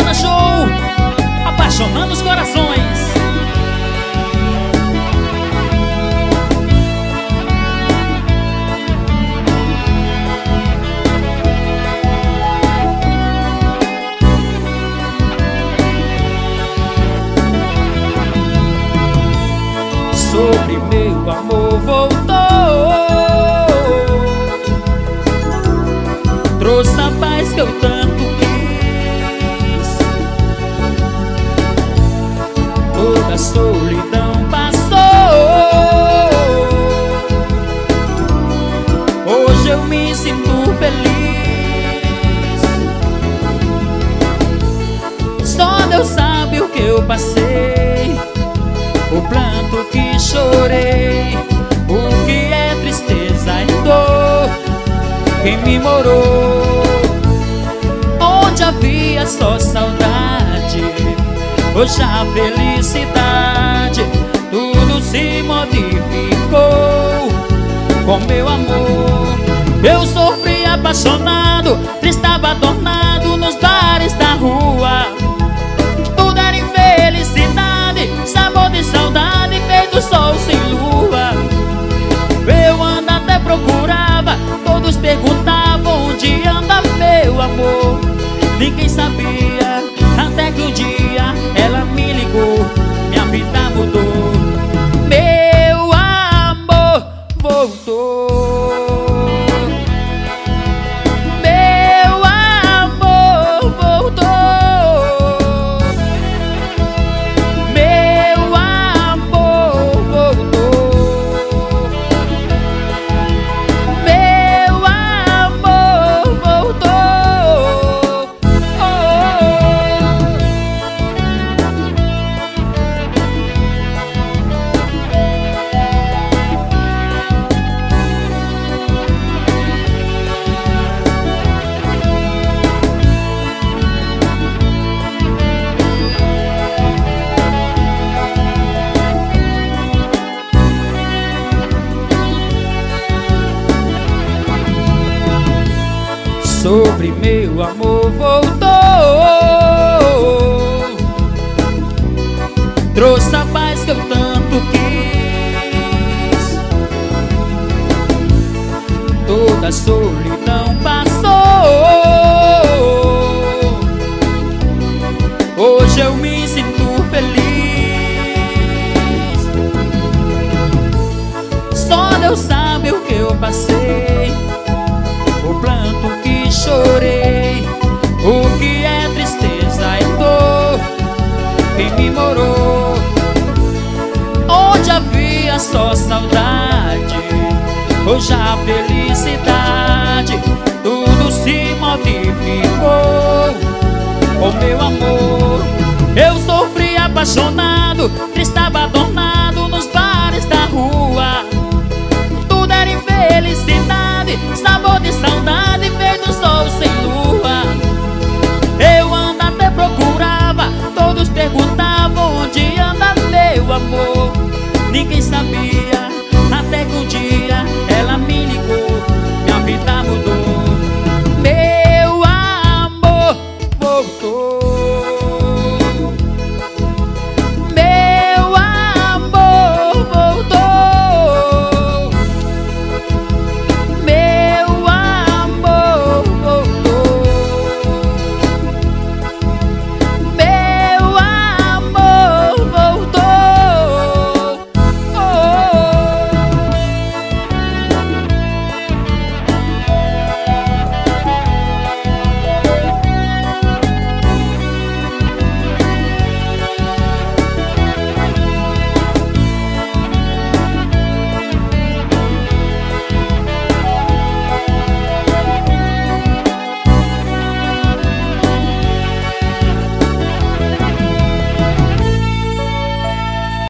Banda Show, apaixonando os corações. Sobre meu amor voltou, trouxe a paz que eu tanto quis. Toda a solidão passou, hoje eu me sinto feliz. Só Deus sabe o que eu passei, o pranto que chorei, o que é tristeza e dor, quem me morou. Onde havia só saudade, hoje a felicidade, tudo se modificou com meu amor. Eu sofri apaixonado, triste abandonado nos bares da rua. Tudo era infelicidade, sabor de saudade, feito sol sem lua. Eu ando até procurava, todos perguntavam onde anda meu amor. Ninguém sabia, até que um dia ela me ligou, minha vida mudou. Meu amor voltou. Meu amor voltou. Meu amor voltou. Meu amor voltou. Sobre meu amor voltou, trouxe a paz que eu tanto quis. Toda a solidão passou, hoje eu me sinto feliz. Só Deus sabe o que eu passei, o pranto que chorei, o que é tristeza e dor, quem me morou. Onde havia só saudade, hoje a felicidade, tudo se modificou com meu amor. Eu sofri apaixonado, triste abandonado nos bares da rua. Tudo era infelicidade, sabor de saudade, feito sol sem lua. Eu ando até procurava, todos perguntavam onde anda meu amor. Ninguém sabia,